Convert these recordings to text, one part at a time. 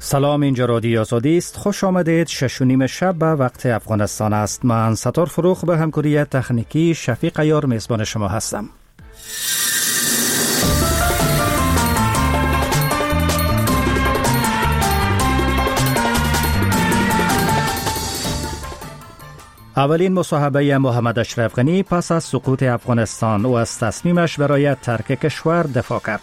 سلام، اینجا رادیو آزادی است. خوش آمدید. 6:30 شب به وقت افغانستان است. من ستار فروخ به همکاری تکنیکی شفیق عیار میزبان شما هستم. اولین مصاحبه محمد اشرف غنی پس از سقوط افغانستان و از تصمیمش برای ترک کشور دفاع کرد.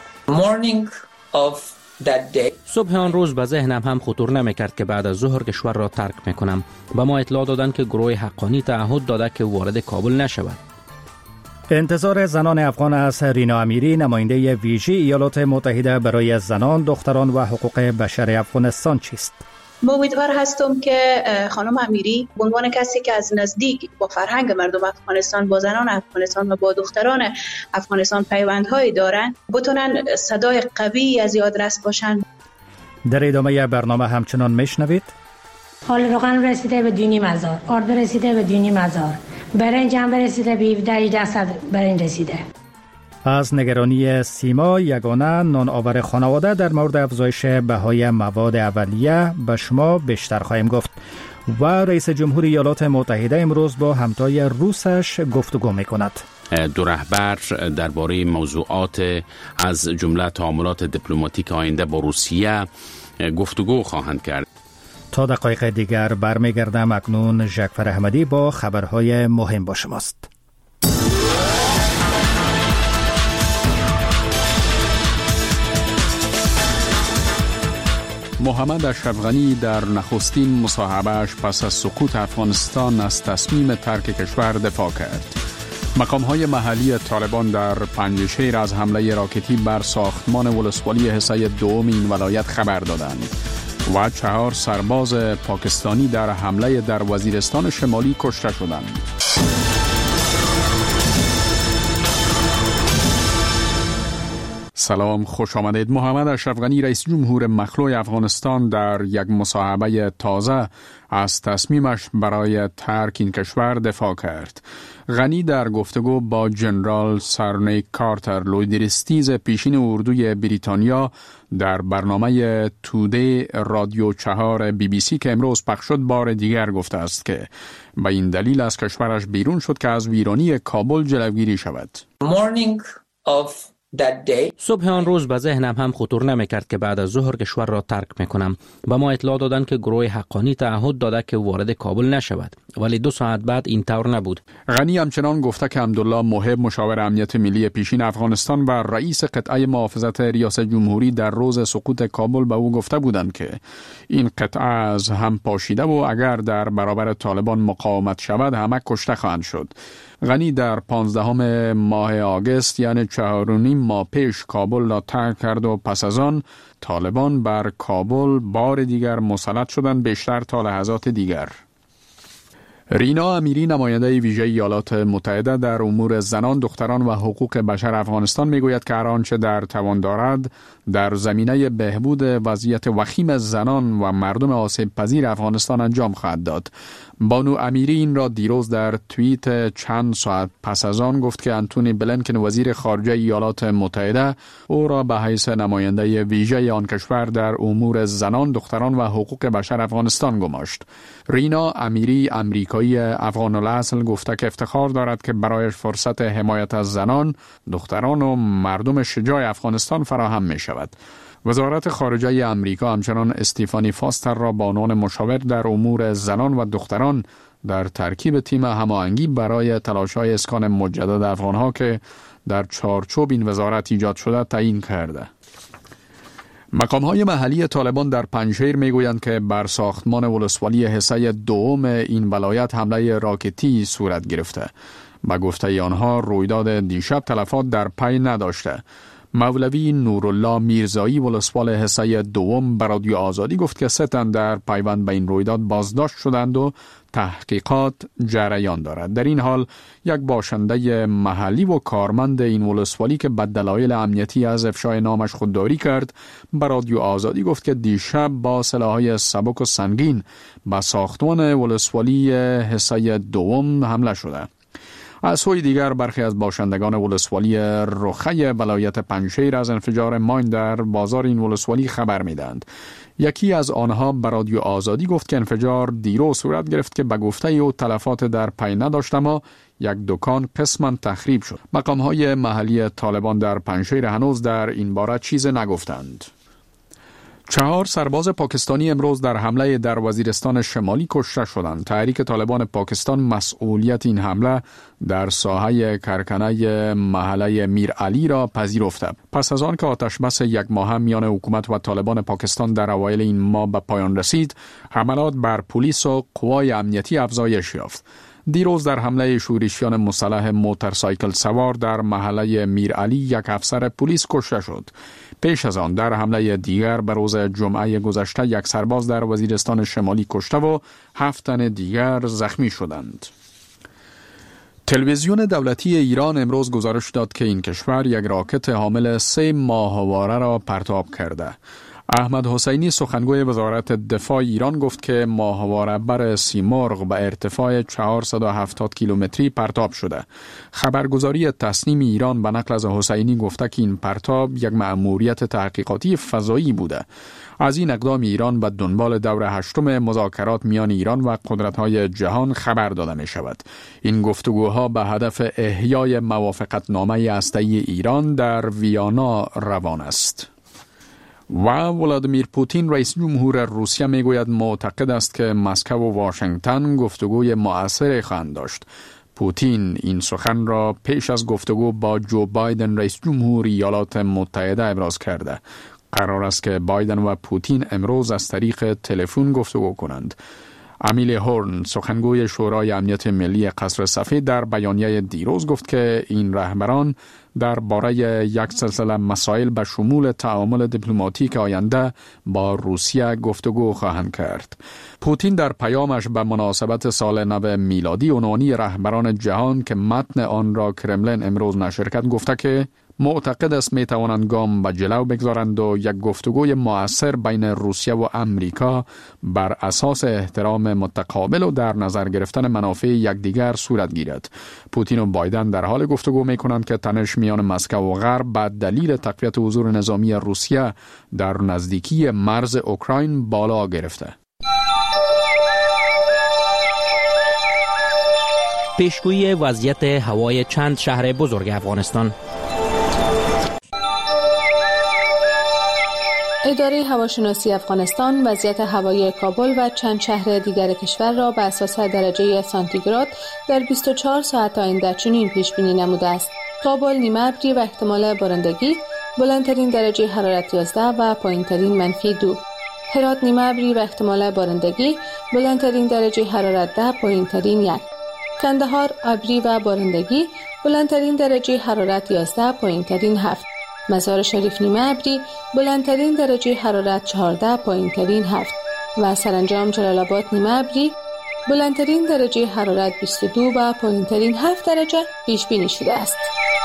صبح آن روز به ذهنم هم خطور نمی‌کرد که بعد از ظهر کشور را ترک می‌کنم. به ما اطلاع دادند که گروه حقانی تعهد داده که وارد کابل نشود. انتظار زنان افغان از رینا امیری، نماینده ویژه ایالات متحده برای زنان، دختران و حقوق بشر افغانستان چیست؟ ما امیدوار هستم که خانم امیری به عنوان کسی که از نزدیک با فرهنگ مردم افغانستان، با زنان افغانستان و با دختران افغانستان پیوندهایی دارند، بتونن صدای قوی از یادرس باشن. در ادامه برنامه همچنان میشنوید حال روغن رسیده به دونی مزار، آرد رسیده به دونی مزار، برنج هم رسیده به 17 برنج رسیده. از نگرانی سیما یگانه نانآور خانواده در مورد افزایش بهای مواد اولیه به شما بیشتر خواهیم گفت. و رئیس جمهور ایالات متحده امروز با همتای روسش گفتگو میکند. دو رهبر درباره موضوعات از جمله تعاملات دیپلماتیک آینده با روسیه گفتگو خواهند کرد. تا دقایق دیگر برمیگردم. اکنون جعفر احمدی با خبرهای مهم با شماست. محمد اشرف غنی در نخستین مصاحبه‌اش پس از سقوط افغانستان از تصمیم ترک کشور دفاع کرد. مقام‌های محلی طالبان در پنجشیر از حمله راکتی بر ساختمان ولسوالی حصه دوم این ولایت خبر دادند و 4 سرباز پاکستانی در حمله در وزیرستان شمالی کشته شدند. سلام، خوش آمدید. محمد اشرف غنی رئیس جمهور مخلوع افغانستان در یک مصاحبه تازه از تصمیمش برای ترک این کشور دفاع کرد. غنی در گفتگو با جنرال سرنی کارتر لویدرستیز پیشین اردوی بریتانیا در برنامه تودی رادیو 4 BBC که امروز پخش شد بار دیگر گفته است که به این دلیل از کشورش بیرون شد که از ویرانی کابل جلوگیری شود. صبح آن روز به ذهنم هم خطور نمی‌کرد که بعد از ظهر کشور را ترک می‌کنم. به ما اطلاع دادند که گروه حقانی تعهد داده که وارد کابل نشود، ولی 2 ساعت بعد این طور نبود. غنی همچنان گفته که عبدالله محب، مشاور امنیت ملی پیشین افغانستان و رئیس قطعه محافظت ریاست جمهوری در روز سقوط کابل به او گفته بودند که این قطعه از هم پاشیده و اگر در برابر طالبان مقاومت شود همه کشته خواهند شد. غنی در 15 ماه آگوست یعنی 4.5 ماه پیش کابل را ترک کرد و پس از آن طالبان بر کابل بار دیگر مسلط شدند، بیشتر تا لحظات دیگر. رینا امیری، نماینده ویژه ایالات متحده در امور زنان، دختران و حقوق بشر افغانستان میگوید که هر آنچه در توان دارد در زمینه بهبود وضعیت وخیم زنان و مردم آسیب پذیر افغانستان انجام خواهد داد. بانو امیری این را دیروز در توییت چند ساعت پس از آن گفت که انتونی بلینکن وزیر خارجه ایالات متحده او را به حیث نماینده ویژه آن کشور در امور زنان، دختران و حقوق بشر افغانستان گماشت. رینا امیری، امریکایی افغان الاصل، گفته که افتخار دارد که برایش فرصت حمایت از زنان، دختران و مردم شجاع افغانستان فراهم می شود. وزارت خارجه امریکا همچنان استیفانی فاستر را به عنوان مشاور در امور زنان و دختران در ترکیب تیم هماهنگی برای تلاش‌های اسکان مجدد افغان‌ها که در چارچوب این وزارت ایجاد شده تعیین کرده. مقام‌های محلی طالبان در پنجشیر میگویند که بر ساختمان ولسوالی حصه دوم این ولایت حمله راکتی صورت گرفته. به گفته آنها رویداد دیشب تلفات در پی نداشته. مولوی نورالله میرزایی ولسوال حصه دوم به رادیو آزادی گفت که 3 تن در پیوند به این رویداد بازداشت شدند و تحقیقات جریان دارد. در این حال یک باشنده محلی و کارمند این ولسوالی که به دلایل امنیتی از افشای نامش خودداری کرد به رادیو آزادی گفت که دیشب با سلاح‌های سبک و سنگین به ساختمان ولسوالی حصه دوم حمله شده. از سوی دیگر برخی از باشندگان ولسوالی رخه ولایت پنجشیر از انفجار ماین در بازار این ولسوالی خبر میدند. یکی از آنها به رادیو آزادی گفت که انفجار دیرو صورت گرفت که به گفته او تلفات در پی نداشت، اما یک دکان قسماً تخریب شد. مقام‌های محلی طالبان در پنجشیر هنوز در این باره چیز نگفتند. 4 سرباز پاکستانی امروز در حمله در وزیرستان شمالی کشته شدند. تحریک طالبان پاکستان مسئولیت این حمله در ساحه کرکنه محله میر علی را پذیرفته. پس از آن که آتش بس یک ماه میان حکومت و طالبان پاکستان در اوایل این ماه به پایان رسید، حملات بر پلیس و قوای امنیتی افزایش یافت. دیروز در حمله شورشیان مسلح موتورسایکل سوار در محله میر علی یک افسر پلیس کشته شد. پیش از آن در حمله دیگر به روز جمعه گذشته یک سرباز در وزیرستان شمالی کشته و 7 تن دیگر زخمی شدند. تلویزیون دولتی ایران امروز گزارش داد که این کشور یک راکت حامل 3 ماهواره را پرتاب کرده. احمد حسینی سخنگوی وزارت دفاع ایران گفت که ماهواره بر سیمرغ به ارتفاع 470 کیلومتری پرتاب شده. خبرگزاری تسنیم ایران به نقل از حسینی گفته که این پرتاب یک مأموریت تحقیقاتی فضایی بوده. از این اقدام ایران به دنبال دور 8 مذاکرات میان ایران و قدرت‌های جهان خبر داده می شود. این گفتگوها به هدف احیای موافقتنامه هسته‌ای ایران در ویانا روان است. و ولادیمیر پوتین رئیس جمهور روسیه میگوید معتقد است که مسکو و واشنگتن گفتگوی مؤثری خواهند داشت. پوتین این سخن را پیش از گفتگو با جو بایدن رئیس جمهور ایالات متحده ابراز کرده. قرار است که بایدن و پوتین امروز از طریق تلفن گفتگو کنند. امیلی هورن سخنگوی شورای امنیت ملی قصر سفید در بیانیه دیروز گفت که این رهبران درباره یک سلسله مسائل به شمول تعامل دیپلماتیک آینده با روسیه گفتگو خواهند کرد. پوتین در پیامش به مناسبت سال نو میلادی عنوانی رهبران جهان که متن آن را کرملین امروز نشر کرد گفته که معتقد است می توانند گام به جلو بگذارند و یک گفتگوی مؤثر بین روسیه و امریکا بر اساس احترام متقابل و در نظر گرفتن منافع یکدیگر صورت گیرد. پوتین و بایدن در حال گفتگو می کنند که تنش میان مسکو و غرب به دلیل تقویت حضور نظامی روسیه در نزدیکی مرز اوکراین بالا گرفته. پیشگویی وضعیت هوای چند شهر بزرگ افغانستان. اداره هواشناسی افغانستان وضعیت هوایی کابل و چند شهر دیگر کشور را بر اساس درجه سانتیگراد در 24 ساعت آینده چنین پیش بینی نموده است: کابل نیمه ابری و احتمال بارندگی، بلندترین درجه حرارت 11 و پایینترین -2. هرات نیمه ابری و احتمال بارندگی، بلندترین درجه حرارت 10، پایینترین 1. کندهار ابری و بارندگی، بلندترین درجه حرارت 11، پایینترین 7. مزار شریف نیمه ابری، بلندترین درجه حرارت 14، پایینترین 7. و سرانجام جلال آباد نیمه ابری، بلندترین درجه حرارت 22 و پایینترین 7 درجه پیش بینی شده است.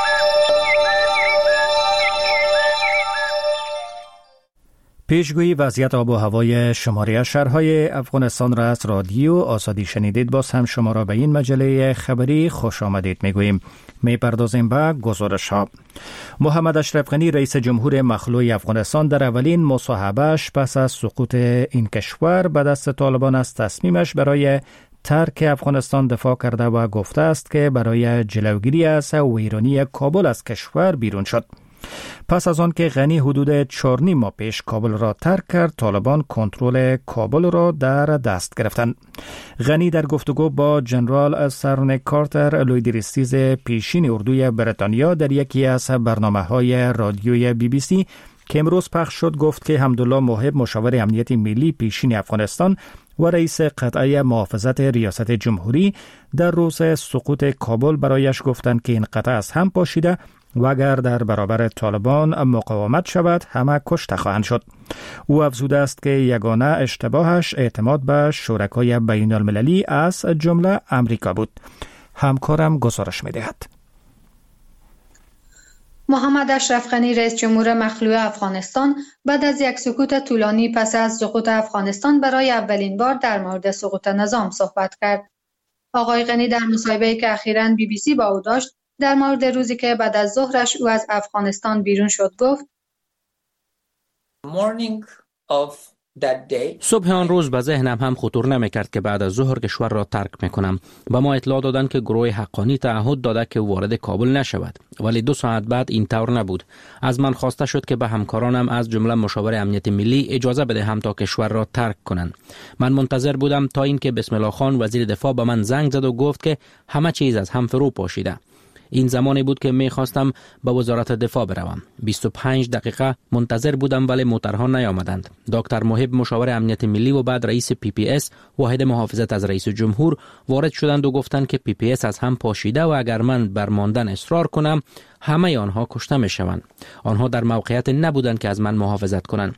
پیشگویی وضعیت آب و هوای شماره شهرهای افغانستان را از رادیو آزادی شنیدید. باز هم شما را به این مجله خبری خوش آمدید میگوییم. میپردازیم به گزارش ها. محمد اشرف غنی رئیس جمهور مخلوع افغانستان در اولین مصاحبهش پس از سقوط این کشور به دست طالبان از تصمیمش برای ترک افغانستان دفاع کرده و گفته است که برای جلوگیری از ویرانی کابل از کشور بیرون شد. پس از آن که غنی حدود 4.5 ماه پیش کابل را ترک کرد، طالبان کنترل کابل را در دست گرفتند. غنی در گفتگو با جنرال سرن کارتر لویدریستیز پیشین اردوی بریتانیا در یکی از برنامه‌های رادیوی BBC که امروز پخش شد گفت که حمدالله موهب مشاور امنیت ملی پیشین افغانستان و رئیس قطعه محافظت ریاست جمهوری در روز سقوط کابل برایش گفتند که این قطعه از هم پاشیده و اگر در برابر طالبان مقاومت شود همه کشته خواهند شد. او افزوده است که یگانه اشتباهش اعتماد به شرکای بین المللی از جمله امریکا بود. همکارم گزارش می‌دهد. محمد اشرف غنی رئیس جمهور مخلوع افغانستان بعد از یک سکوت طولانی پس از سقوط افغانستان برای اولین بار در مورد سقوط نظام صحبت کرد. آقای غنی در مصاحبه‌ای که اخیراً BBC با او داشت در مورد روزی که بعد از ظهرش او از افغانستان بیرون شد گفت: صبح آن روز به ذهنم هم خطور نمیکرد که بعد از ظهر کشور را ترک میکنم. به ما اطلاع دادند که گروه حقانی تعهد داده که وارد کابل نشود، ولی 2 ساعت بعد این طور نبود. از من خواسته شد که به همکارانم از جمله مشاور امنیت ملی اجازه بدهم تا کشور را ترک کنند. من منتظر بودم تا اینکه بسم الله خان وزیر دفاع به من زنگ زد و گفت که همه چیز از هم فرو پاشیده. این زمانی بود که می‌خواستم به وزارت دفاع بروم. 25 دقیقه منتظر بودم ولی موترها نیامدند. دکتر محب مشاور امنیت ملی و بعد رئیس PPS واحد محافظت از رئیس جمهور وارد شدند و گفتند که PPS از هم پاشیده و اگر من بر ماندن اصرار کنم همه آنها کشته می‌شوند. آنها در موقعیت نبودند که از من محافظت کنند.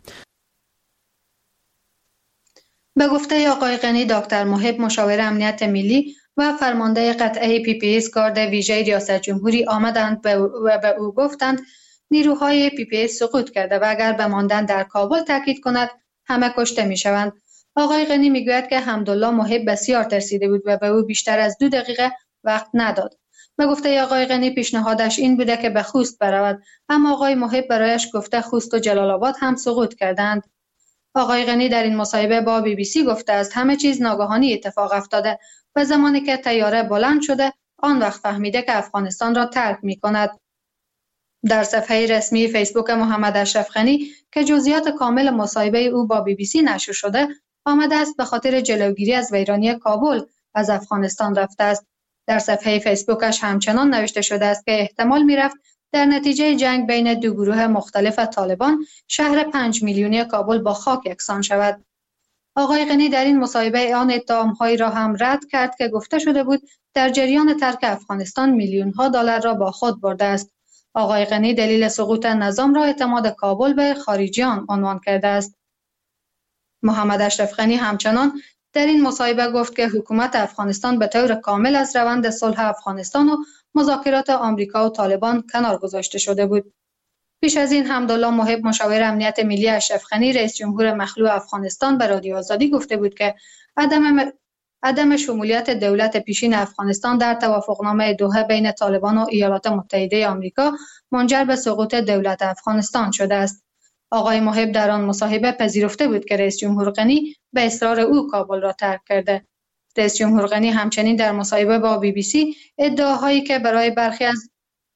به گفته آقای غنی، دکتر محب مشاور امنیت ملی و فرمانده قطعه PPS گارد ویژه ریاست جمهوری آمدند و به او گفتند نیروهای PPS سقوط کرده و اگر به ماندن در کابل تاکید کند همه کشته میشوند. آقای غنی میگوید که حمدالله محب بسیار ترسیده بود و به او بیشتر از 2 دقیقه وقت نداد. به گفته آقای غنی پیشنهادش این بوده که به خوست برود، اما آقای محب برایش گفته خوست و جلال آباد هم سقوط کردند. آقای غنی در این مصاحبه با BBC گفته است همه چیز ناگهانی اتفاق افتاده و زمانی که طیاره بلند شده آن وقت فهمیده که افغانستان را ترک می کند. در صفحه رسمی فیسبوک محمد اشرف غنی که جزئیات کامل مصاحبه او با BBC نشر شده آمده است به خاطر جلوگیری از ویرانی کابل از افغانستان رفته است. در صفحه فیسبوکش همچنان نوشته شده است که احتمال می رفت در نتیجه جنگ بین 2 گروه مختلف طالبان شهر 5 میلیونی کابل با خاک یکسان شود. آقای غنی در این مصاحبه آن اتهام‌هایی را هم رد کرد که گفته شده بود در جریان ترک افغانستان میلیون‌ها دلار را با خود برده است. آقای غنی دلیل سقوط نظام را اعتماد کابل به خارجیان عنوان کرده است. محمد اشرف غنی همچنان در این مصاحبه گفت که حکومت افغانستان به طور کامل از روند صلح افغانستان و مذاکرات آمریکا و طالبان کنار گذاشته شده بود. پیش از این حمدالله محب مشاور امنیت ملی اشرف غنی رئیس جمهور مخلوع افغانستان به رادیو آزادی گفته بود که عدم شمولیت دولت پیشین افغانستان در توافقنامه دوحه بین طالبان و ایالات متحده آمریکا منجر به سقوط دولت افغانستان شده است. آقای محب در آن مصاحبه پذیرفته بود که رئیس جمهور غنی به اصرار او کابل را ترک کرده. رئیس جمهور غنی همچنین در مصاحبه با BBC ادعاهایی که برای برخی از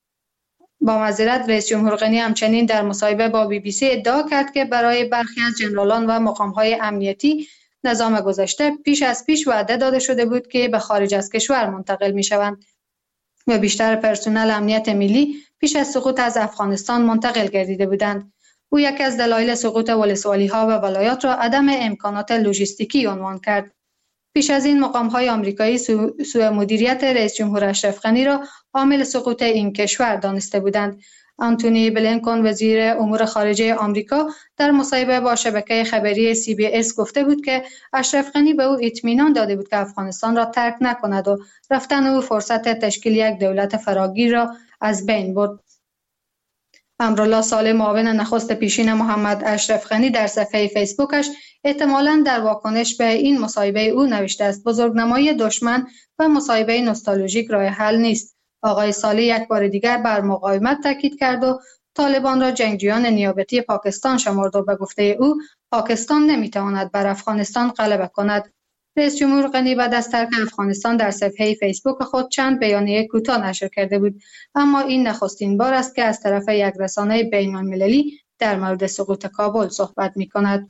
رئیس جمهور غنی همچنین در مصاحبه با BBC ادعا کرد که برای برخی از ژنرالان و مقام‌های امنیتی نظام گذشته پیش وعده داده شده بود که به خارج از کشور منتقل می‌شوند و بیشتر پرسنل امنیت ملی پیش از سقوط از افغانستان منتقل گردیده بودند. او یکی از دلایل سقوط ولسوالی‌ها و ولایات را عدم امکانات لوجستیکی عنوان کرد. پیش از این مقام‌های آمریکایی سوء مدیریت رئیس جمهور اشرف غنی را عامل سقوط این کشور دانسته بودند. آنتونی بلینکن وزیر امور خارجه آمریکا در مصاحبه با شبکه خبری CBS گفته بود که اشرف غنی به او اطمینان داده بود که افغانستان را ترک نکند و رفتن او فرصت تشکیل یک دولت فراگیر را از بین برد. امرالله صالح معاون نخست پیشین محمد اشرف غنی در صفحه فیسبوکش احتمالاً در واکنش به این مصاحبه او نوشته است بزرگنمایی دشمن و مصاحبه نوستالژیک راه حل نیست. آقای صالح یک بار دیگر بر مقاومت تاکید کرد و طالبان را جنگجویان نیابتی پاکستان شمرد و به گفته او پاکستان نمیتواند بر افغانستان غلبه کند. رئیس جمهور غنی بعد از ترک افغانستان در صفحه فیسبوک خود چند بیانیه کوتاه نشر کرده بود، اما این نخستین بار است که از طرف یک رسانه بین‌المللی در مورد سقوط کابل صحبت می‌کند.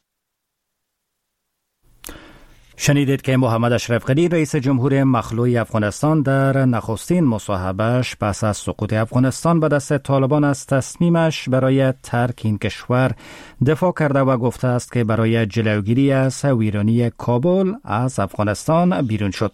شنیدید که محمد اشرف غنی رئیس جمهور مخلوع افغانستان در نخستین مصاحبهش پس از سقوط افغانستان به دست طالبان از تصمیمش برای ترک این کشور دفاع کرده و گفته است که برای جلوگیری از ویرانی کابل از افغانستان بیرون شد.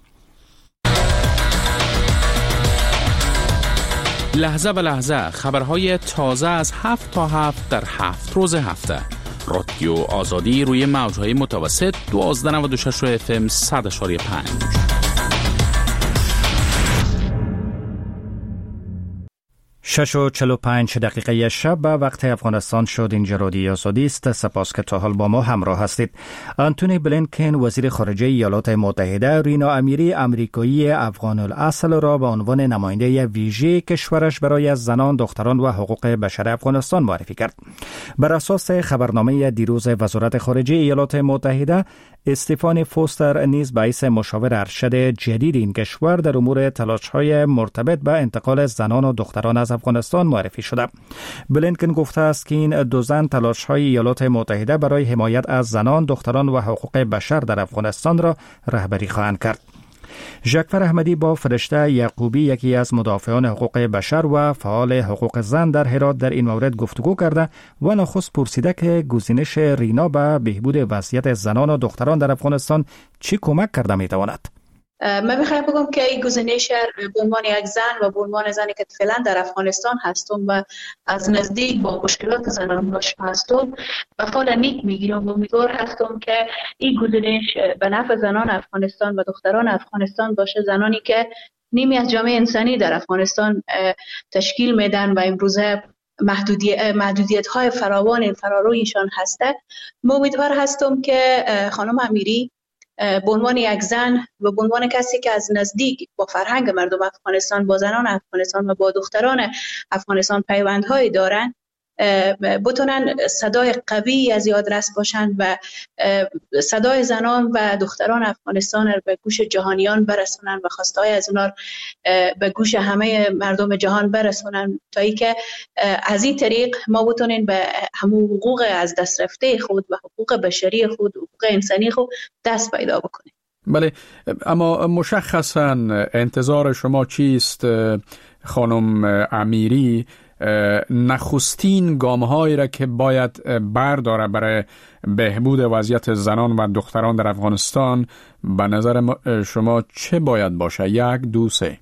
لحظه به لحظه خبرهای تازه از 7 تا 7 در 7 روز هفته. رادیو آزادی روی موجهای متوسط 1296 FM 100.5. 6:45 شب به وقت افغانستان شد. اینجا رادیو آزادی است. سپاس که تا حال با ما همراه هستید. آنتونی بلینکن وزیر خارجه ایالات متحده رینا امیری امریکایی افغان الاصل را به عنوان نماینده ویژه کشورش برای زنان، دختران و حقوق بشر افغانستان معرفی کرد. بر اساس خبرنامه دیروز وزارت خارجه ایالات متحده، استفانی فوستر نیز باعث مشاور ارشد جدید این کشور در امور تلاش‌های مرتبط به انتقال زنان و دختران از افغانستان معرفی شده. بلینکن گفته است که این دو زن تلاش‌های ایالات متحده برای حمایت از زنان، دختران و حقوق بشر در افغانستان را رهبری خواهند کرد. ژاکفر احمدی با فرشته یعقوبی، یکی از مدافعان حقوق بشر و فعال حقوق زن در هرات، در این مورد گفتگو کرده و نخست پرسیده که گزینش رینا به بهبود وضعیت زنان و دختران در افغانستان چی کمک کرده میتواند؟ من میخوایم بگم که این گزینش به عنوان یک زن و به عنوان زنی که فعلا در افغانستان هستم و از نزدیک با مشکلات زنان آشنا هستم و فعلا نیک میگیرم و امیدوار هستم که این گزینش به نفع زنان افغانستان و دختران افغانستان باشه، زنانی که نیمی از جامعه انسانی در افغانستان تشکیل میدن و امروزه محدودیت های فراوان فرارویشان هسته. من امیدوار هستم که خانم امیری به عنوان یک زن و به عنوان کسی که از نزدیک با فرهنگ مردم افغانستان، با زنان افغانستان و با دختران افغانستان پیوندهایی دارن، بتونن صدای قوی از آدرس باشن و صدای زنان و دختران افغانستان رو به گوش جهانیان برسونن و خواستهای از اونا به گوش همه مردم جهان برسونن، تا ای که از این طریق ما بتونیم به همون حقوق از دست رفته خود و حقوق بشری خود، حقوق انسانی خود دست پیدا بکنیم. بله، اما مشخصا انتظار شما چیست خانم امیری؟ نخستین گام‌هایی را که باید برداره برای بهبود وضعیت زنان و دختران در افغانستان به نظر شما چه باید باشه؟ 1، 2، 3.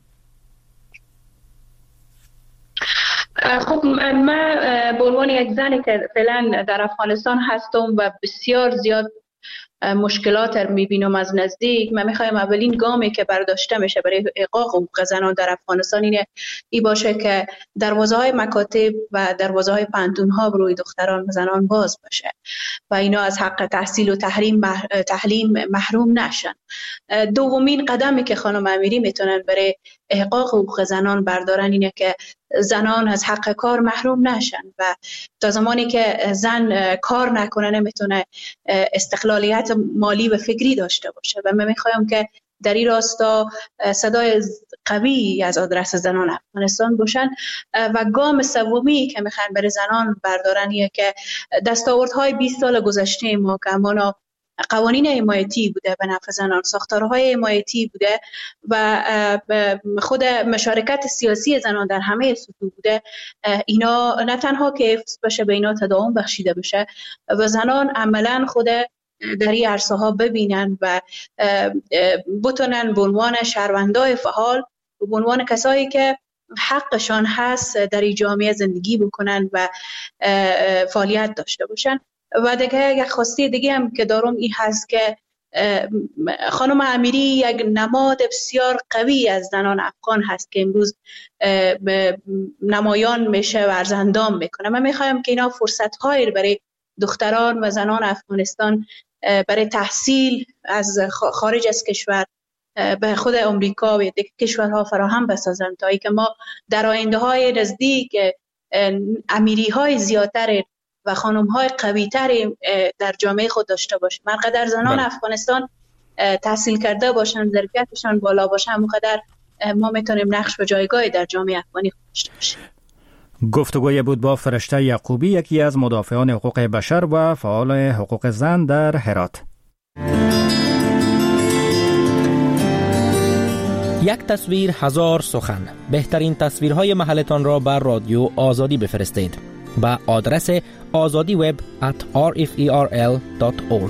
خب من به عنوان یک زنی که فعلا در افغانستان هستم و بسیار زیاد مشکلات رو میبینم از نزدیک، من میخوایم اولین گامی که برداشته میشه برای احقاق حقوق زنان در افغانستان این باشه که دروازه های مکاتب و دروازه های پانتون ها بروی دختران و زنان باز باشه و اینا از حق تحصیل و تعلیم محروم نشن. دومین قدمی که خانم امیری میتونن برای احقاق حقوق زنان بردارن اینه که زنان از حق کار محروم نشن و تا زمانی که زن کار نکنه نمیتونه استقلالیت مالی و فکری داشته باشه و من میخوایم که در این راستا صدای قوی از آدرس زنان افغانستان باشن. و گام سومی که میخوان برای زنان بردارن اینه که دستاوردهای 20 سال گذشته ما که همانا قوانین حمایتی بوده به نفع زنان، ساختارهای حمایتی بوده و خود مشارکت سیاسی زنان در همه سطوح بوده، اینا نه تنها که حفظ بشه، به اینا تداوم بخشیده بشه و زنان عملا خود در این عرصه ها ببینن و بتونن به عنوان شهروندای فعال و به عنوان کسایی که حقشان هست در این جامعه زندگی بکنن و فعالیت داشته باشن. و دیگه یک خواسته دیگه هم که دارم این هست که خانم امیری یک نماد بسیار قوی از زنان افغان هست که امروز نمایان میشه و ارزندام میکنه. من میخوایم که اینا فرصت هایی برای دختران و زنان افغانستان برای تحصیل از خارج از کشور به خود امریکا و دیگه کشورها فراهم بسازن تا ای که ما در آینده های نزدیک امیری های زیادتر و خانم های قوی تری در جامعه خود داشته باشیم. مرقدر زنان افغانستان تحصیل کرده باشن، ظرفیتشان بالا باشه، همونقدر ما میتونیم نقش و جایگاهی در جامعه افغانی خود داشته باشیم. گفتگوی بود با فرشته یعقوبی، یکی از مدافعان حقوق بشر و فعال حقوق زن در هرات. یک تصویر هزار سخن. بهترین تصویرهای محلتان را بر رادیو آزادی بفرستید با آدرس azadiweb@rferl.org.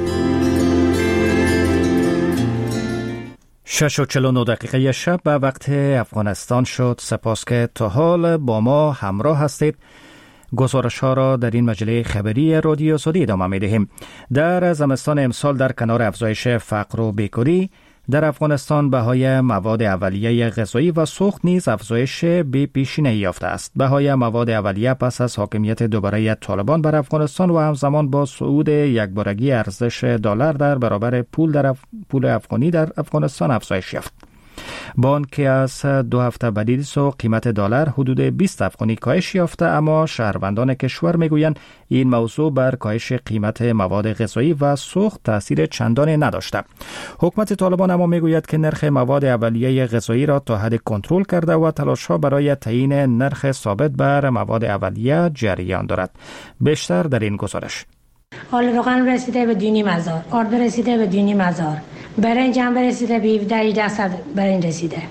6:49 شب به وقت افغانستان شد. سپاس که تا حال با ما همراه هستید. گزارش ها را در این مجله خبری رادیو آزادی ادامه می دهیم. در زمستان امسال در کنار افزایش فقر و بیکاری، در افغانستان بهای مواد اولیه غذایی و سوخت نیز افزایش بی پیشینه یافته است. بهای مواد اولیه پس از حاکمیت دوباره طالبان بر افغانستان و همزمان با صعود یکبارگی ارزش دلار در برابر پول افغانی در افغانستان افزایش یافت. بانک از 2 هفته بعد قیمت دلار حدود 20 افغانی کاهش یافته، اما شهروندان کشور میگویند این موضوع بر کاهش قیمت مواد غذایی و سوخت تاثیر چندانی نداشته. حکومت طالبان اما میگوید که نرخ مواد اولیه غذایی را تا حد کنترل کرده و تلاش‌ها برای تعیین نرخ ثابت بر مواد اولیه جریان دارد. بیشتر در این گزارش. حال روغن رسیده به 2,500، آرد رسیده به 2,500، برنج هم رسیده به 1700 برنج رسیده.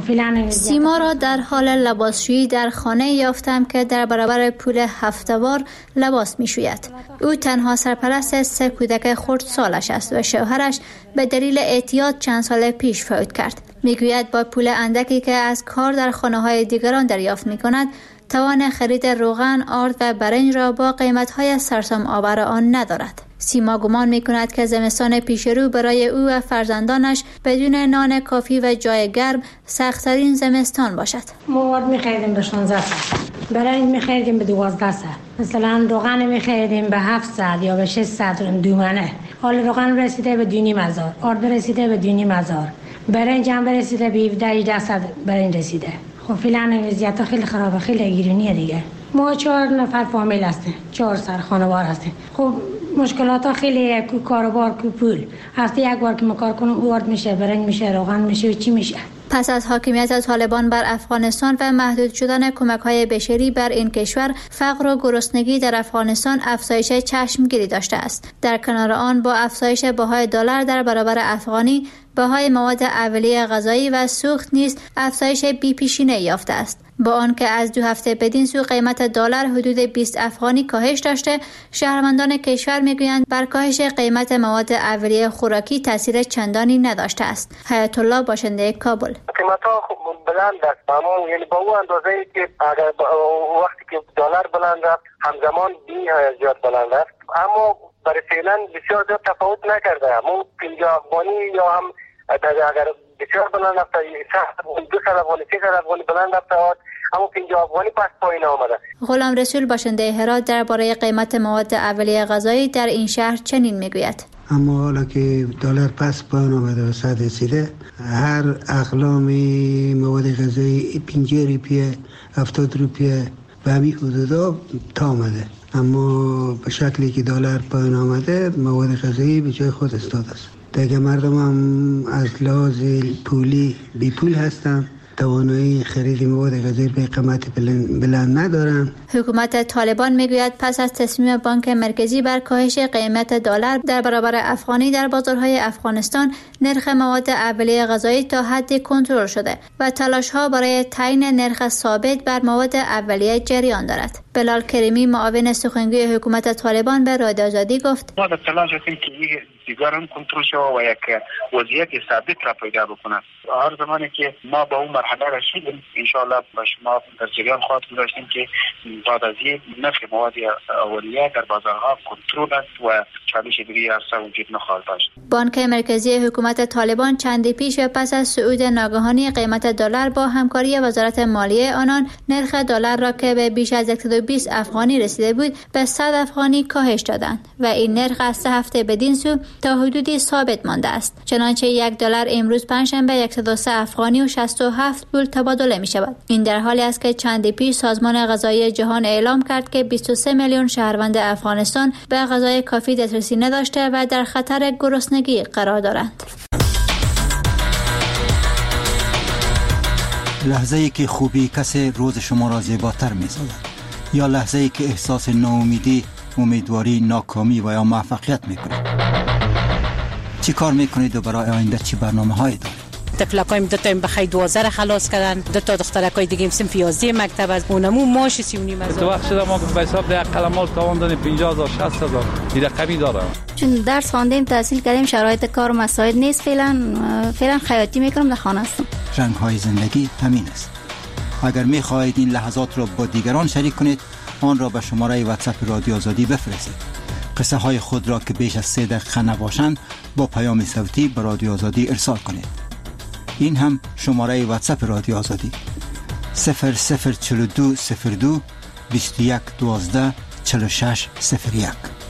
سیما را در حال لباسشویی در خانه یافتم که در برابر پول هفته‌وار لباس می‌شوید. او تنها سرپرست 3 کودک خردسالش است و شوهرش به دلیل اعتیاد چند سال پیش فوت کرد. میگوید با پول اندکی که از کار در خانه‌های دیگران دریافت می‌کند توان خرید روغن، آرد و برنج را با قیمت‌های سرسام آور آن ندارد. سیما گمان می‌کند که زمستان پیش رو برای او و فرزندانش بدون نان کافی و جای گرم سخت‌ترین زمستان باشد. ما آرد می‌خریدیم به 16 ساعت، برنج می‌خریدیم به 12 ساعت، مثلا روغن می‌خریدیم به 700 یا به 600 دومنه. حال روغن رسیده به 2,500، آرد رسیده به 2,500، برنج هم رسیده به 1700 برنج رسیده. خب فعلا وضعیت خیلی خرابه، خیلی گرونیه دیگه. ما 4 نفر فامیل هستیم، 4 سر خانوار هستیم. خب مشکلات ها خیلی، کو کاروبار، کو پول. هفته یک بار که ما کار کنیم اوارد میشه، برنج میشه، روغن میشه و چی میشه. پس از حاکمیت طالبان بر افغانستان و محدود شدن کمک‌های بشری بر این کشور، فقر و گرسنگی در افغانستان افزایش چشمگیری داشته است. در کنار آن با افزایش بهای دلار در برابر افغانی، بهای مواد اولیه غذایی و سوخت نیز افزایش بی‌پیشینه یافته است. با آنکه از 2 هفته بدین سو قیمت دلار حدود 20 افغانی کاهش داشته، شهروندان کشور میگویند بر کاهش قیمت مواد اولیه خوراکی تاثیر چندانی نداشته است. حیات الله، باشنده کابل. قیمت‌ها بلند است، اما یعنی با اون اندازه‌ای که اگر وقتی که دلار بلند است همزمان زیاد بلند است، اما برای فعلا بسیار زیاد تفاوت نکرده. همون 50 افغانی یا هم اگر بسیار بلند است، 200 افغانی 300 افغانی بلند است، اما 50 افغانی پس پایین آمده. غلام رسول، باشنده هرات، درباره قیمت مواد اولیه غذایی در این شهر چنین میگوید. اما حالا که دلار پس پایین آمده و 100 رسیده، هر اقلام مواد غذایی 50 روپیه 70 روپیه به همین حدودا تا آمده. اما به شکلی که دلار پایین آمده، مواد غذایی به جای خود استاد است. دیگه مردم هم از لحاظ پولی بی پول هستن، توانایی خرید مواد غذایی به قیمت بلند ندارن. حکومت طالبان میگوید پس از تصمیم بانک مرکزی بر کاهش قیمت دلار در برابر افغانی در بازارهای افغانستان، نرخ مواد اولیه غذایی تا حدی کنترل شده و تلاش‌ها برای تعیین نرخ ثابت بر مواد اولیه جریان دارد. بلال کریمی، معاون سخنگوی حکومت طالبان، به رادیو آزادی گفت: ما در تلاش هستیم که دیگران کنترل شود و یک وضعیت ثابت را پیدا بکنند. هر زمانی که ما به اون مرحله رسیدیم، ان شاء الله با شما در جریان خواهد گذاشتیم که بعد از این نرخ مواد اولیه در بازارها کنترل است و چالش دیگری اصلا وجود نخواهد داشت. بانک مرکزی حکومت طالبان چندی پیش و پس از صعود ناگهانی قیمت دلار با همکاری وزارت مالیه آنان، نرخ دلار را که به بیش از 120 افغانی رسیده بود به 100 افغانی کاهش دادند و این نرخ از 3 هفته بدین سو تا حدودی ثابت مانده است. چنانچه یک دلار امروز پنجشنبه 103 افغانی و 67 پول تبادله می شود. این در حالی است که چندی پیش سازمان غذایی جهان اعلام کرد که 23 میلیون شهروند افغانستان به غذای کافی دسترسی نداشته و در خطر گرسنگی قرار دارند. لحظه‌ای که خوبی کسی روز شما را زیباتر می‌سازد، یا لحظه‌ای که احساس ناامیدی، امیدواری، ناکامی و یا موفقیت می‌کنید. چی کار می‌کنید و برای آینده چی برنامه‌هایی دارید؟ تفلکایم 2 تا بخای 12 خلاص کردن، 2 تا دخترکای دیگه صنف 11 مکتب از اونمو ماش 3.5 تو وقت شده ما به حساب ده قلمال تاوان دادیم 50000 60000 این رقمی داره. چون درس خواندیم، تحصیل کردیم، شرایط کار مساعد نیست، فعلا خیاطی میکنم، در خانه هستم. رنگ‌های زندگی همین است. اگر می‌خواهید این لحظات را با دیگران شریک کنید، آن را به شماره واتساپ رادیو آزادی بفرستید. قصه های خود را که بیش از 3 دقیقه نباشند با پیام صوتی به رادیو آزادی ارسال کنید. این هم شماره واتساپ رادیو آزادی 004202 2112 4601.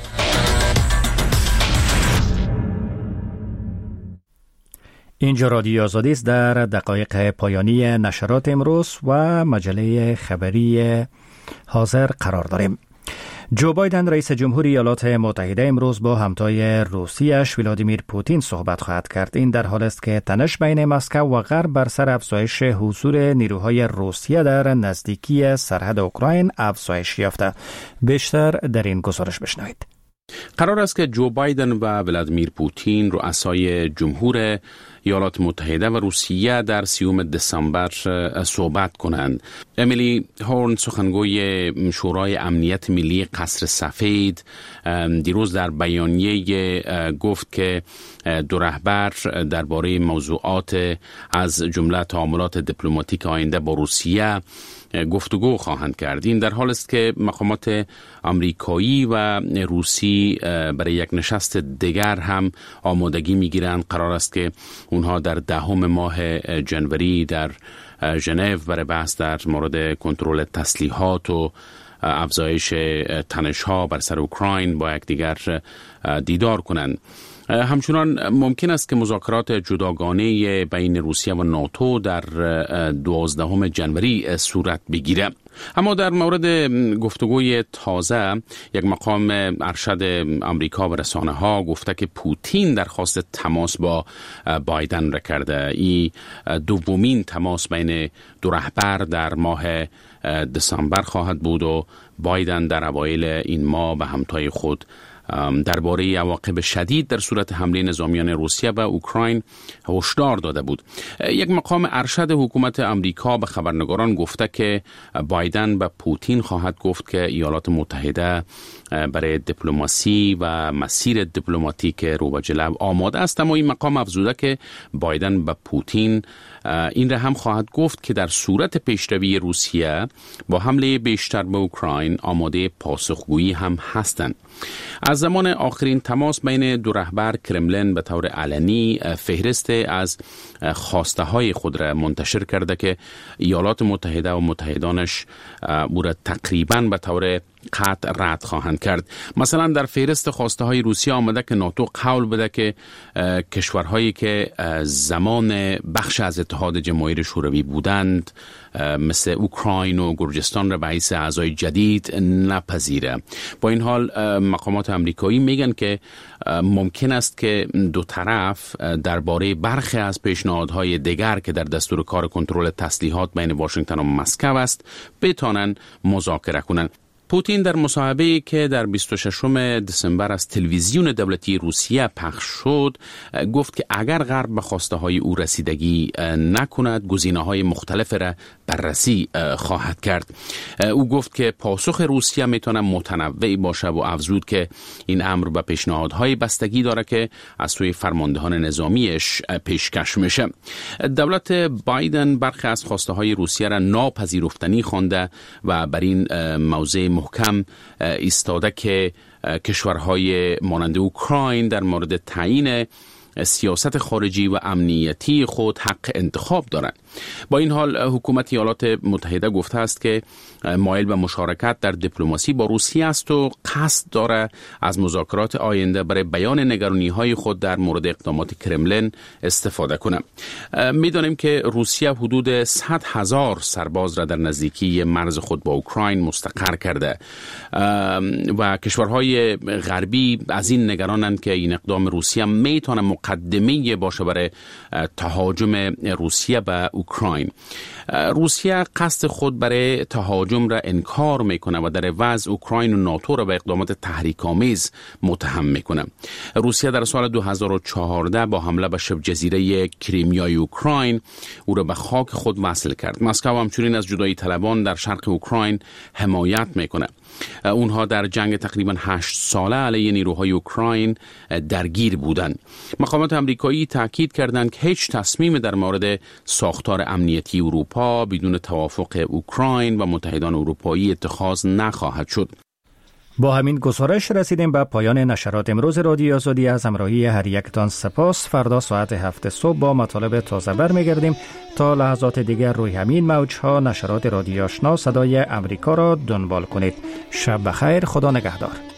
اینجا رادیو آزادی است. در دقایق پایانی نشرات امروز و مجله خبری حاضر قرار داریم. جو بایدن رئیس جمهوری ایالات متحده امروز با همتای روسیش ولادیمیر پوتین صحبت خواهد کرد. این در حالی است که تنش بین مسکو و غرب بر سر افزایش حضور نیروهای روسیه در نزدیکی سرحد اوکراین افزایش یافته. بیشتر در این گزارش بشنوید. قرار است که جو بایدن و ولادیمیر پوتین رؤسای جمهور ایالات متحده و روسیه در 30 دسامبر صحبت کنند. امیلی هورن سخنگوی شورای امنیت ملی قصر سفید دیروز در بیانیه گفت که دو رهبر درباره موضوعات از جمله تعاملات دیپلماتیک آینده با روسیه گفتگو خواهند کرد. این در حال است که مقامات آمریکایی و روسی برای یک نشست دیگر هم آمادگی میگیرند. قرار است که اونها در 10 ماه جنوری در ژنو برای بحث در مورد کنترل تسلیحات و افزایش تنش‌ها بر سر اوکراین با یکدیگر دیدار کنند. همچنان ممکن است که مذاکرات جداگانه بین روسیه و ناتو در 12 جنوری صورت بگیره. اما در مورد گفتگوی تازه یک مقام ارشد آمریکا و رسانه ها گفته که پوتین درخواست تماس با بایدن را کرده. این دومین تماس بین دو رهبر در ماه دسامبر خواهد بود و بایدن در اوایل این ماه به همتای خود درباره عواقب شدید در صورت حمله نظامیان روسیه به اوکراین هشدار داده بود. یک مقام ارشد حکومت آمریکا به خبرنگاران گفته که بایدن به پوتین خواهد گفت که ایالات متحده برای دیپلماسی و مسیر دیپلماتیک رو به جلو آماده است. اما این مقام افزوده که بایدن به پوتین این را هم خواهد گفت که در صورت پیشروی روسیه با حمله بیشتر به اوکراین آماده پاسخگویی هم هستند. از زمان آخرین تماس بین دو رهبر کرملین به طور علنی فهرست از خواسته های خود را منتشر کرده که ایالات متحده و متحدانش او را تقریباً به طور قطع رد خواهند کرد. مثلا در فهرست خواسته های روسیه آمده که ناتو قول بده که کشورهایی که زمان بخش از اتحاد جماهیر شوروی بودند مثل اوکراین و گرجستان را به حیث اعضای جدید نپذیره. با این حال مقامات آمریکایی میگن که ممکن است که دو طرف درباره برخی از پیشنهادهای دیگر که در دستور کار کنترل تسلیحات بین واشنگتن و مسکو است بتوانند مذاکره کنند. پوتین در مصاحبه‌ای که در 26 دسامبر از تلویزیون دولتی روسیه پخش شد گفت که اگر غرب به خواسته های او رسیدگی نکند گزینه‌های مختلف را بررسی خواهد کرد. او گفت که پاسخ روسیه میتونه متنوع باشه و افزود که این امر به پیشنهادهای بستگی داره که از سوی فرماندهان نظامیش پیشکش میشه. دولت بایدن برخی از خواسته های روسیه را ناپذیرفتنی خوانده و بر این موضع محکم ایستاده که کشورهای مانند اوکراین در مورد تعیین سیاست خارجی و امنیتی خود حق انتخاب دارند. با این حال حکومت ایالات متحده گفته است که مایل به مشارکت در دیپلماسی با روسیه است و قصد داره از مذاکرات آینده برای بیان نگرانی‌های خود در مورد اقدامات کرملین استفاده کنه. می‌دانیم که روسیه حدود 100,000 سرباز را در نزدیکی مرز خود با اوکراین مستقر کرده و کشورهای غربی از این نگرانند که این اقدام روسیه میتونه مقدمه باشه برای تهاجم روسیه به اوکراین. روسیه قصد خود برای تهاجم را انکار میکنه و در عوض اوکراین و ناتو را به اقدامات تحریک‌آمیز متهم میکنه. روسیه در سال 2014 با حمله به شبه جزیره کریمیای اوکراین او را به خاک خود وصل کرد. مسکو همچنین از جدایی طلبان در شرق اوکراین حمایت میکنه. اونها در جنگ تقریبا 8 ساله علیه نیروهای اوکراین درگیر بودند. مقامات آمریکایی تاکید کردند که هیچ تصمیم در مورد ساختار امنیتی اروپا بدون توافق اوکراین و متحدان اروپایی اتخاذ نخواهد شد. با همین گزارش رسیدیم به پایان نشرات امروز رادیو آزادی. از همراهی هر یکتان سپاس. فردا ساعت 7 صبح با مطالب تازه برمیگردیم. تا لحظات دیگر روی همین موج‌ها نشرات رادیو آشنا صدای امریکا را دنبال کنید. شب بخیر. خدا نگهدار.